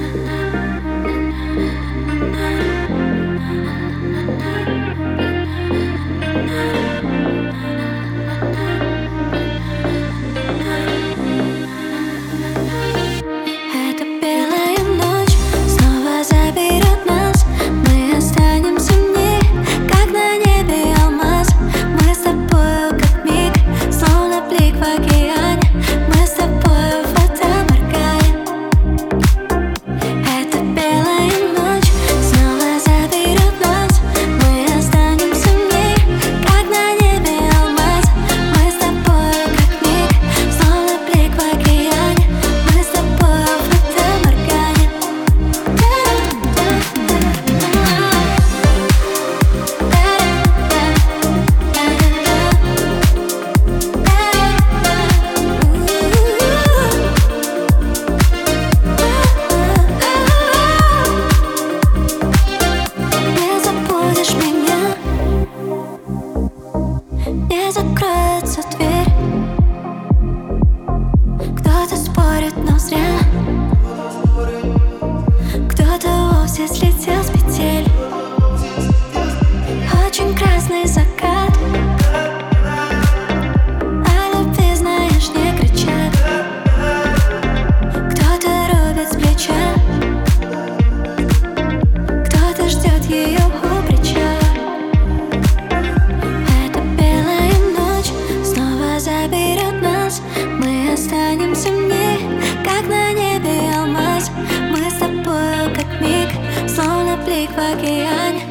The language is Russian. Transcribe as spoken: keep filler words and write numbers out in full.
Не закроется дверь. Кто-то спорит, но зря. Кто-то вовсе слетел с петель. Очень красный закат. О любви, знаешь, не кричат. Кто-то рубит с плеча. Кто-то ждет ее у плеча. Заберет нас, мы останемся в ней, как на небе алмаз. Мы с тобою как миг, словно блик в океане.